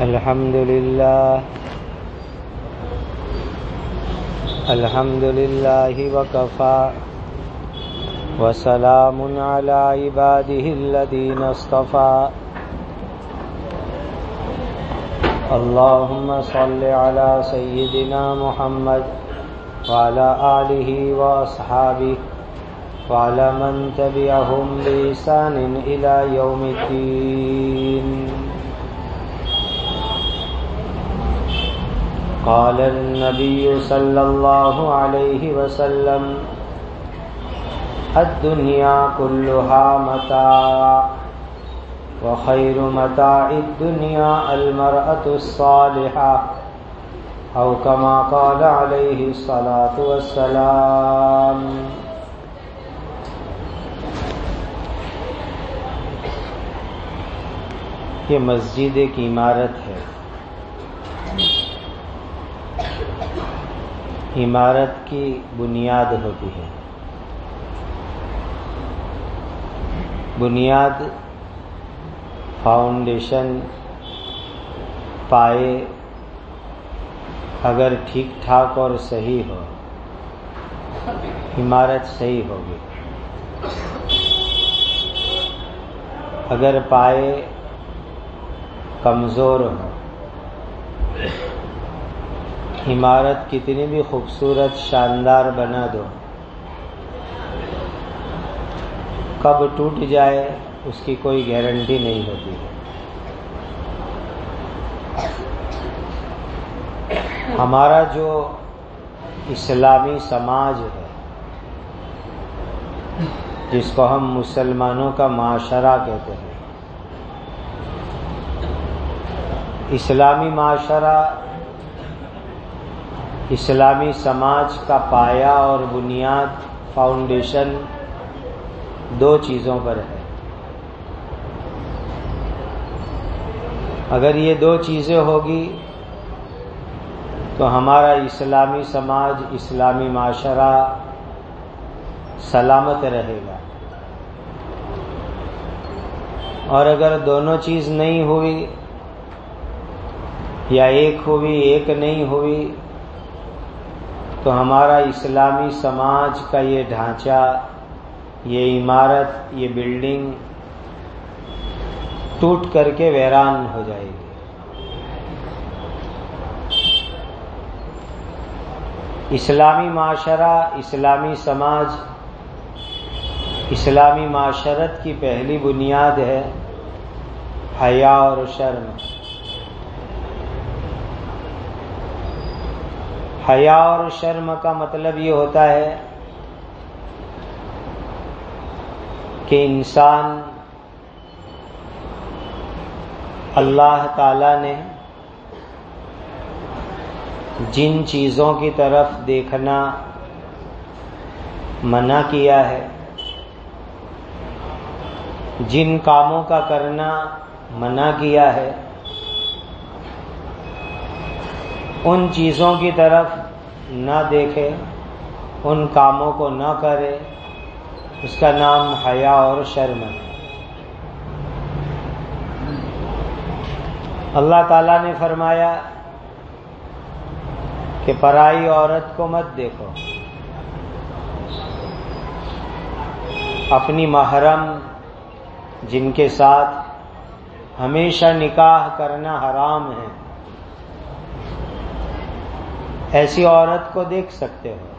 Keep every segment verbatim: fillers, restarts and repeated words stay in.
الحمد لله الحمد لله وكفى وسلام على عباده الذين اصطفى اللهم صل على سيدنا محمد وعلى آله وأصحابه وعلى من تبعهم بإحسان إلى يوم الدين. قال النبي صلى الله عليه وسلم الدنيا كلها متاع وخير متاع الدنيا المرأة الصالحة أو كما قال عليه الصلاة والسلام. یہ مسجد ایک عمارت ہے. عمارت کی بنیاد ہوتی ہے. بنیاد فاؤنڈیشن پائے اگر ٹھیک ٹھاک اور صحیح ہو عمارت صحیح ہوگی. اگر پائے کمزور ہو عمارت کتنی بھی خوبصورت شاندار بنا دو کب ٹوٹ جائے اس کی کوئی گارنٹی نہیں ہوتی. ہمارا جو اسلامی سماج ہے جس کو ہم مسلمانوں کا معاشرہ کہتے ہیں، اسلامی معاشرہ اسلامی سماج کا پایا اور بنیاد فاؤنڈیشن دو چیزوں پر ہے. اگر یہ دو چیزیں ہوگی تو ہمارا اسلامی سماج اسلامی معاشرہ سلامت رہے گا. اور اگر دونوں چیز نہیں ہوئی یا ایک ہوئی ایک نہیں ہوئی تو ہمارا اسلامی سماج کا یہ ڈھانچہ، یہ عمارت، یہ بلڈنگ ٹوٹ کر کے ویران ہو جائے گی. اسلامی معاشرہ اسلامی سماج اسلامی معاشرت کی پہلی بنیاد ہے حیا اور شرم. حیا اور شرم کا مطلب یہ ہوتا ہے کہ انسان اللہ تعالی نے جن چیزوں کی طرف دیکھنا منع کیا ہے، جن کاموں کا کرنا منع کیا ہے، ان چیزوں کی طرف نہ دیکھے، ان کاموں کو نہ کرے، اس کا نام حیا اور شرم ہے. اللہ تعالیٰ نے فرمایا کہ پرائی عورت کو مت دیکھو، اپنی محرم جن کے ساتھ ہمیشہ نکاح کرنا حرام ہے ایسی عورت کو دیکھ سکتے ہو.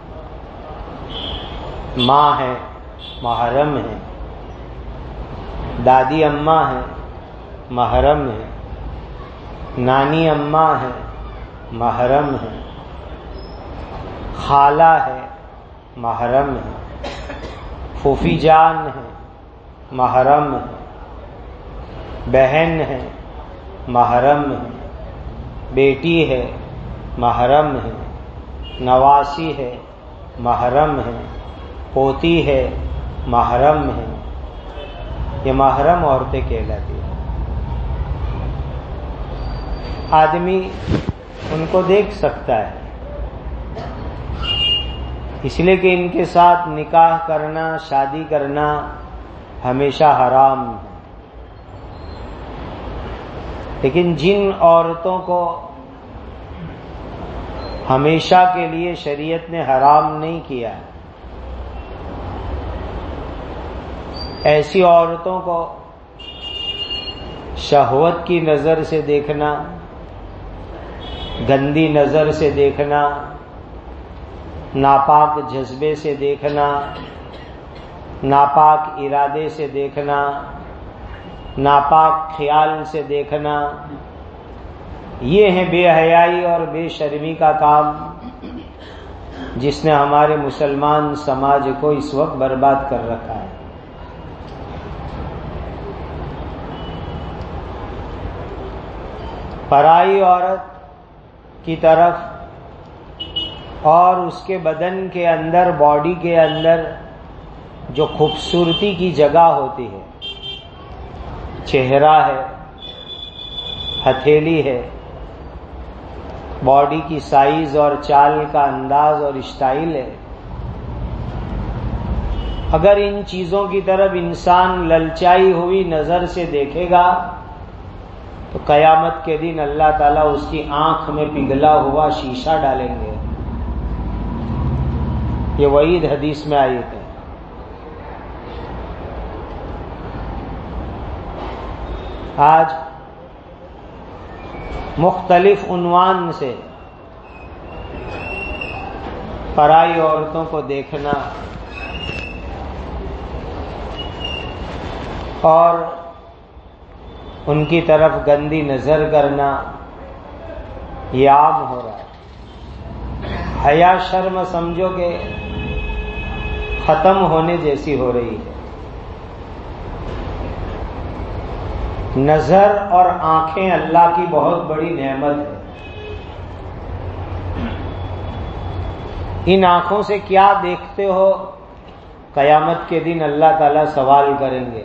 ماں ہے، محرم ہے، دادی اماں ہے، محرم ہے، نانی اماں ہے، محرم ہے، خالہ ہے، محرم ہے، پھوپھی جان ہے، محرم ہے، بہن ہے، محرم ہے، بیٹی ہے، محرم ہے، نواسی ہے، محرم ہے، پوتی ہے، محرم ہے. یہ محرم عورتیں کہلاتی ہیں. آدمی ان کو دیکھ سکتا ہے اس لیے کہ ان کے ساتھ نکاح کرنا، شادی کرنا ہمیشہ حرام ہے. لیکن جن عورتوں کو ہمیشہ کے لیے شریعت نے حرام نہیں کیا، ایسی عورتوں کو شہوت کی نظر سے دیکھنا، گندی نظر سے دیکھنا، ناپاک جذبے سے دیکھنا، ناپاک ارادے سے دیکھنا، ناپاک خیال سے دیکھنا، یہ ہے بے حیائی اور بے شرمی کا کام جس نے ہمارے مسلمان سماج کو اس وقت برباد کر رکھا ہے۔ پرائی عورت کی طرف اور اس کے بدن کے اندر، باڈی کے اندر جو خوبصورتی کی جگہ ہوتی ہے، چہرہ ہے، ہتھیلی ہے، باڈی کی سائز اور چال کا انداز اور اسٹائل ہے، اگر ان چیزوں کی طرف انسان للچائی ہوئی نظر سے دیکھے گا تو قیامت کے دن اللہ تعالیٰ اس کی آنکھ میں پگھلا ہوا شیشہ ڈالیں گے۔ یہ وعید حدیث میں آئی ہے۔ آج مختلف عنوان سے پرائی عورتوں کو دیکھنا اور ان کی طرف گندی نظر کرنا یہ عام ہو رہا ہے۔ حیا شرم سمجھو کہ ختم ہونے جیسی ہو رہی ہے۔ نظر اور آنکھیں اللہ کی بہت بڑی نعمت ہے۔ ان آنکھوں سے کیا دیکھتے ہو، قیامت کے دن اللہ تعالیٰ سوال کریں گے۔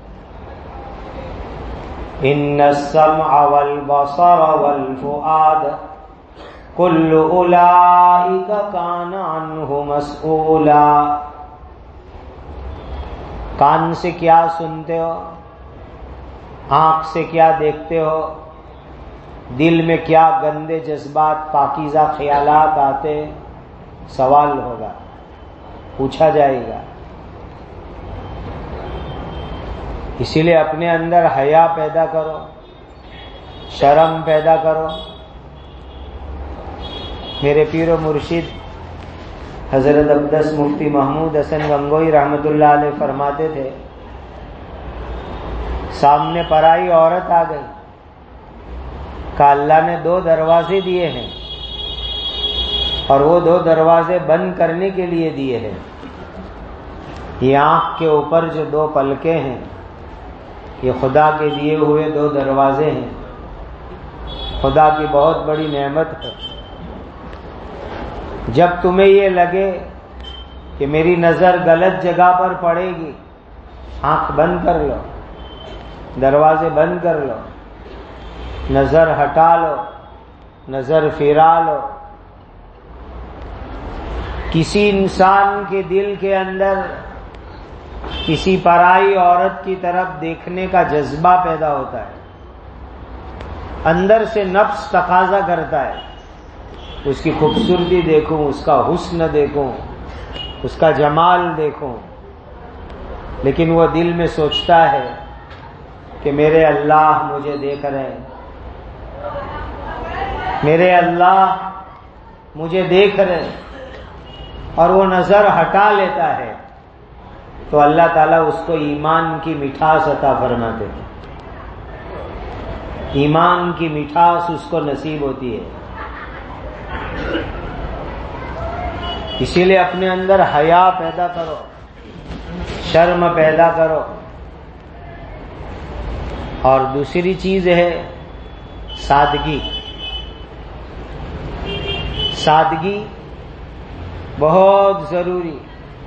ان السمع والبصر والفؤاد کل اولئک کان عنہ مسئولا۔ کان سے کیا سنتے ہو، آنکھ سے کیا دیکھتے ہو، دل میں کیا گندے جذبات، پاکیزہ خیالات آتے، سوال ہوگا، پوچھا جائے گا۔ اسی لیے اپنے اندر حیا پیدا کرو، شرم پیدا کرو۔ میرے پیر و مرشد حضرت اقدس مفتی محمود حسن گنگوئی رحمۃ اللہ علیہ فرماتے تھے، سامنے پرائی عورت آ گئی، کہا اللہ نے دو دروازے دیے ہیں اور وہ دو دروازے بند کرنے کے لیے دیے ہیں۔ یہ آنکھ کے اوپر جو دو پلکیں ہیں، یہ خدا کے دیے ہوئے دو دروازے ہیں، خدا کی بہت بڑی نعمت ہے۔ جب تمہیں یہ لگے کہ میری نظر غلط جگہ پر پڑے گی، آنکھ بند کر لو، دروازے بند کر لو، نظر ہٹا لو، نظر پھرا لو۔ کسی انسان کے دل کے اندر کسی پرائی عورت کی طرف دیکھنے کا جذبہ پیدا ہوتا ہے، اندر سے نفس تقاضا کرتا ہے اس کی خوبصورتی دیکھوں، اس کا حسن دیکھوں، اس کا جمال دیکھوں، لیکن وہ دل میں سوچتا ہے کہ میرے اللہ مجھے دیکھ رہے ہیں، میرے اللہ مجھے دیکھ رہے ہیں، اور وہ نظر ہٹا لیتا ہے تو اللہ تعالیٰ اس کو ایمان کی مٹھاس عطا فرماتے ہیں، ایمان کی مٹھاس اس کو نصیب ہوتی ہے۔ اسی لیے اپنے اندر حیا پیدا کرو، شرم پیدا کرو۔ اور دوسری چیز ہے سادگی۔ سادگی بہت ضروری۔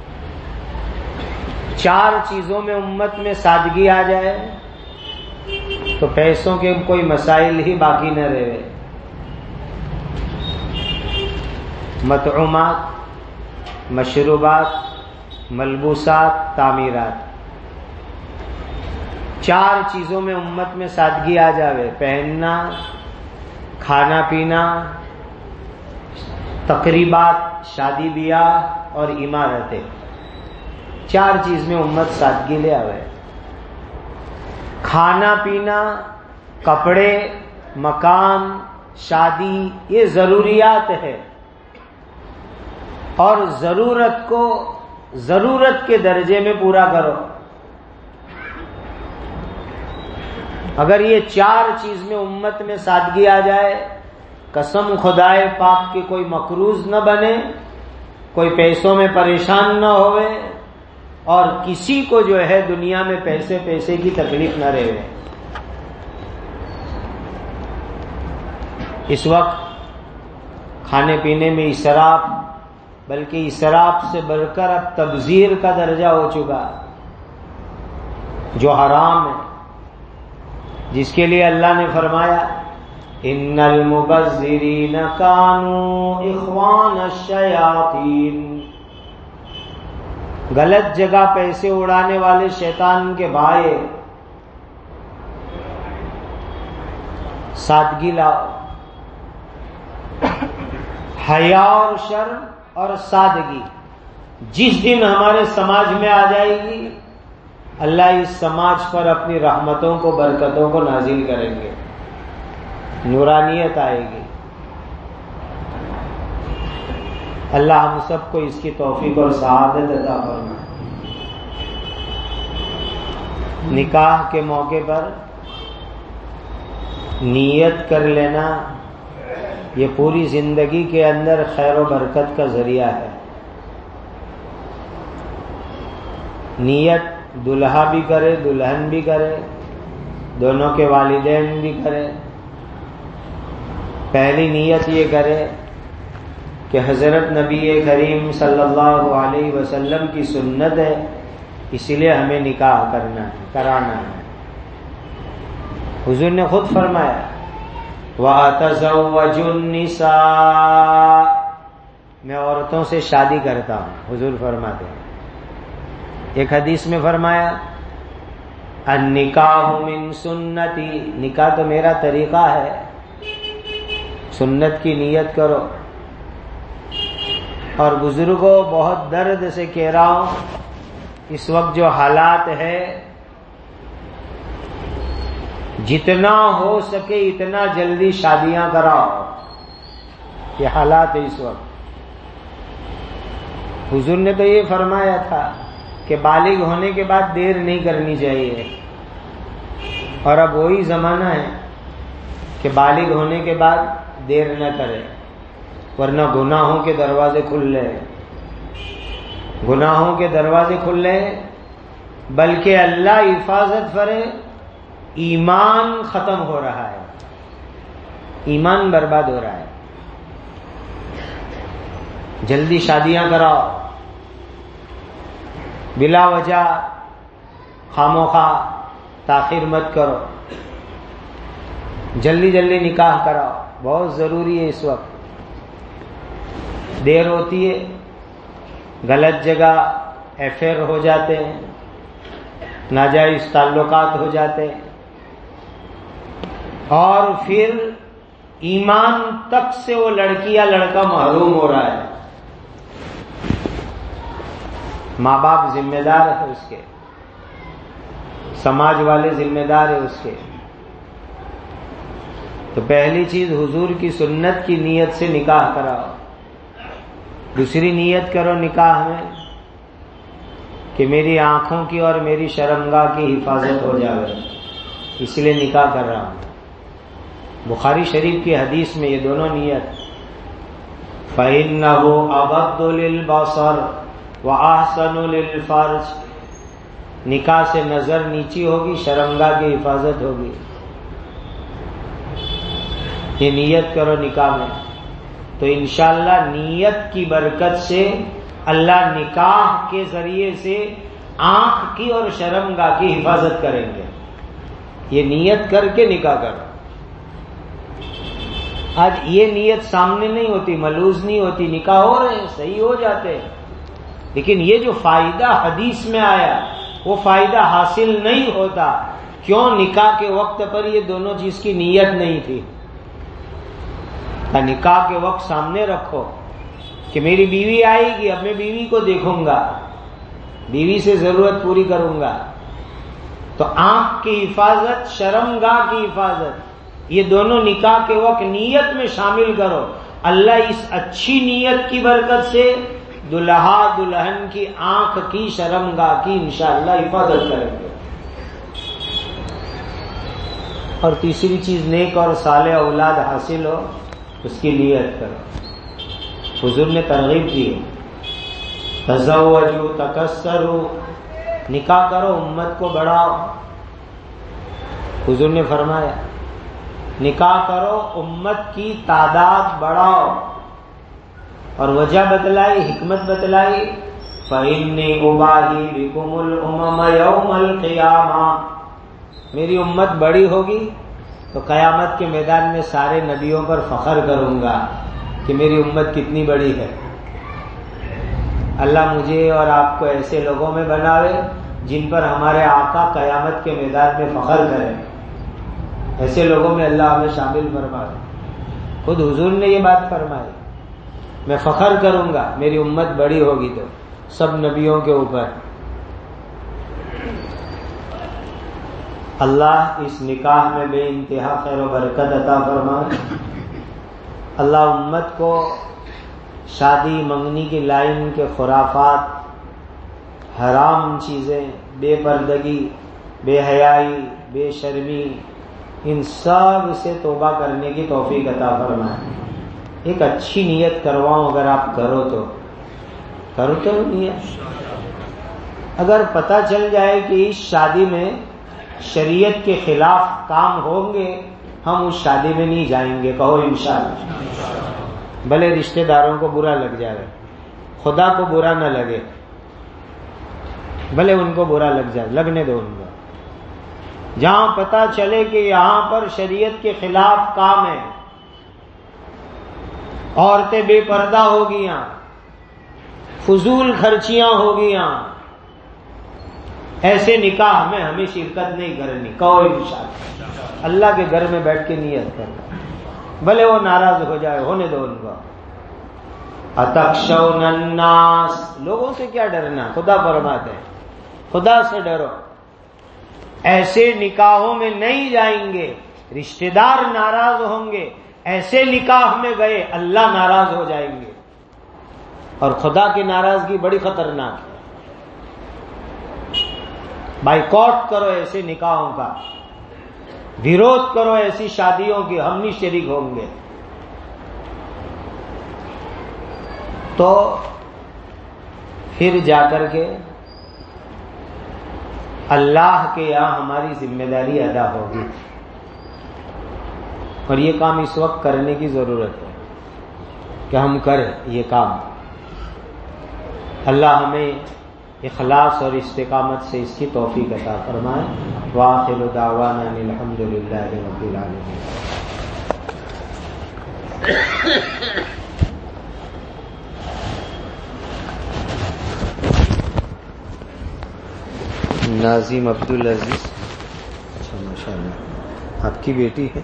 چار چیزوں میں امت میں سادگی آ جائے تو پیسوں کے کوئی مسائل ہی باقی نہ رہے۔ مطعومات، مشروبات، ملبوسات، تعمیرات، چار چیزوں میں امت میں سادگی آ جاوے، پہننا، کھانا پینا، تقریبات، شادی بیاہ اور عمارتیں، چار چیز میں امت سادگی لے آوے۔ کھانا پینا، کپڑے، مکان، شادی، یہ ضروریات ہے، اور ضرورت کو ضرورت کے درجے میں پورا کرو۔ اگر یہ چار چیز میں امت میں سادگی آ جائے، قسم خدائے پاک کی کوئی مقروض نہ بنے، کوئی پیسوں میں پریشان نہ ہوئے، اور کسی کو جو ہے دنیا میں پیسے پیسے کی تکلیف نہ رہے۔ اس وقت کھانے پینے میں اسراف، بلکہ اسراف سے بڑھ کر اب تبذیر کا درجہ ہو چکا، جو حرام ہے، جس کے لیے اللہ نے فرمایا ان المبذرین کانوا اخوان الشیاطین، غلط جگہ پیسے اڑانے والے شیطان کے بھائی۔ سادگی لاؤ، حیا اور شرم اور سادگی جس دن ہمارے سماج میں آ جائے گی، اللہ اس سماج پر اپنی رحمتوں کو، برکتوں کو نازل کریں گے، نورانیت آئے گی۔ اللہ ہم سب کو اس کی توفیق اور سعادت عطا فرمائے۔ نکاح کے موقع پر نیت کر لینا، یہ پوری زندگی کے اندر خیر و برکت کا ذریعہ ہے۔ نیت دلہا بھی کرے، دلہن بھی کرے، دونوں کے والدین بھی کرے۔ پہلی نیت یہ کرے کہ حضرت نبی کریم صلی اللہ علیہ وسلم کی سنت ہے، اسی لیے ہمیں نکاح کرنا ہے، کرانا ہے۔ حضور نے خود فرمایا وَأَتَزَوَّجُ النِّسَاءَ، میں عورتوں سے شادی کرتا ہوں، حضور فرماتے ہیں۔ ایک حدیث میں فرمایا النکاح من سنتی، نکاح تو میرا طریقہ ہے، سنت کی نیت کرو۔ اور بزرگوں، بہت درد سے کہہ رہا ہوں، اس وقت جو حالات ہے، جتنا ہو سکے اتنا جلدی شادیاں کراؤ، یہ حالات ہے اس وقت۔ حضور نے تو یہ فرمایا تھا کہ بالغ ہونے کے بعد دیر نہیں کرنی چاہیے، اور اب وہی زمانہ ہے کہ بالغ ہونے کے بعد دیر نہ کرے، ورنہ گناہوں کے دروازے کھل لے، گناہوں کے دروازے کھل لے، بلکہ اللہ حفاظت کرے، ایمان ختم ہو رہا ہے، ایمان برباد ہو رہا ہے۔ جلدی شادیاں کراؤ، بلا وجہ خاموخواہ تاخیر مت کرو، جلدی جلدی نکاح کراؤ، بہت ضروری ہے۔ اس وقت دیر ہوتی ہے، غلط جگہ افیئر ہو جاتے ہیں، ناجائز تعلقات ہو جاتے ہیں، اور پھر ایمان تک سے وہ لڑکی یا لڑکا محروم ہو رہا ہے۔ ماں باپ ذمہ دار ہے اس کے، سماج والے ذمہ دار ہے اس کے۔ تو پہلی چیز حضور کی سنت کی نیت سے نکاح کراؤ۔ دوسری نیت کرو نکاح میں کہ میری آنکھوں کی اور میری شرمگاہ کی حفاظت ہو جائے، اس لیے نکاح کر رہا ہوں۔ بخاری شریف کی حدیث میں یہ دونوں نیت، فَإِنَّهُ أَغَضُّ لِلْبَصَرِ وَأَحْسَنُ لِلْفَرْجِ، نکاح سے نظر نیچی ہوگی، شرمگاہ کی حفاظت ہوگی۔ یہ نیت کرو نکاح میں، تو انشاءاللہ نیت کی برکت سے اللہ نکاح کے ذریعے سے آنکھ کی اور شرمگاہ کی حفاظت کریں گے۔ یہ نیت کر کے نکاح کرو۔ آج یہ نیت سامنے نہیں ہوتی، ملوث نہیں ہوتی، نکاح ہو رہے ہیں، صحیح ہو جاتے ہیں، لیکن یہ جو فائدہ حدیث میں آیا وہ فائدہ حاصل نہیں ہوتا، کیوں نکاح کے وقت پر یہ دونوں چیز کی نیت نہیں تھی؟ نکاح کے وقت سامنے رکھو کہ میری بیوی آئے گی، اب میں بیوی کو دیکھوں گا، بیوی سے ضرورت پوری کروں گا، تو آنکھ کی حفاظت، شرمگاہ کی حفاظت، یہ دونوں نکاح کے وقت نیت میں شامل کرو۔ اللہ اس اچھی نیت کی برکت سے دلہا دلہن کی آنکھ کی، شرمگاہ کی انشاءاللہ حفاظت کریں گے۔ اور تیسری چیز، نیک اور صالح اولاد حاصل ہو، اس کی نیت کرو۔ حضور نے ترغیب دی ہے، تزوجوا تکثروا، نکاح کرو، امت کو بڑھاؤ۔ حضور نے فرمایا نکاح کرو، امت کی تعداد بڑھاؤ، اور وجہ بتلائی، حکمت بتلائی، فَإِنِّي أُبَاهِي بِكُمُ الْأُمَمَ يَوْمَ الْقِيَامَةِ، میری امت بڑی ہوگی تو قیامت کے میدان میں سارے نبیوں پر فخر کروں گا کہ میری امت کتنی بڑی ہے۔ اللہ مجھے اور آپ کو ایسے لوگوں میں بناوے جن پر ہمارے آقا قیامت کے میدان میں فخر کریں، ایسے لوگوں میں اللہ ہمیں شامل فرمائے۔ خود حضور نے یہ بات فرمائی، میں فخر کروں گا میری امت بڑی ہوگی تو سب نبیوں کے اوپر۔ اللہ اس نکاح میں بے انتہا خیر و برکت عطا فرمائے۔ اللہ امت کو شادی منگنی کی لائن کے خرافات، حرام چیزیں، بے پردگی، بے حیائی، بے شرمی، ان سب سے توبہ کرنے کی توفیق عطا فرمائے۔ ایک اچھی نیت کرواؤں، اگر آپ کرو تو کرو تو نیت۔ اگر پتہ چل جائے کہ اس شادی میں شریعت کے خلاف کام ہوں گے، ہم اس شادی میں نہیں جائیں گے، کہو انشاءاللہ۔ بھلے رشتہ داروں کو برا لگ جائے، خدا کو برا نہ لگے، بھلے ان کو برا لگ جائے، لگنے دو ان کو۔ جہاں پتہ چلے کہ یہاں پر شریعت کے خلاف کام ہے، عورتیں بے پردہ ہو گیاں، فضول خرچیاں ہو گیاں، ایسے نکاح میں ہمیں شرکت نہیں کرنی، کہو انشاءاللہ۔ اللہ کے گھر میں بیٹھ کے نیت کرنا، بھلے وہ ناراض ہو جائے، ہونے دو ان کو۔ اتخشون الناس، لوگوں سے کیا ڈرنا، خدا فرماتے ہیں خدا سے ڈرو۔ ایسے نکاحوں میں نہیں جائیں گے، رشتہ دار ناراض ہوں گے، ایسے نکاح میں گئے اللہ ناراض ہو جائیں گے، اور خدا کی ناراضگی بڑی خطرناک ہے۔ بائیکاٹ کرو ایسے نکاحوں کا، ویرودھ کرو ایسی شادیوں کی، ہم نہیں شریک ہوں گے۔ تو پھر جا کر کے اللہ کے یہاں ہماری ذمہ داری ادا ہوگی، اور یہ کام اس وقت کرنے کی ضرورت ہے کہ ہم کریں یہ کام۔ اللہ ہمیں اخلاص اور استقامت سے اس کی توفیق عطا فرمائے۔ وآخر دعوانا ان الحمد للہ رب العالمین۔ ناظم عبدالعزیز، اچھا ماشاء اللہ آپ کی بیٹی ہے۔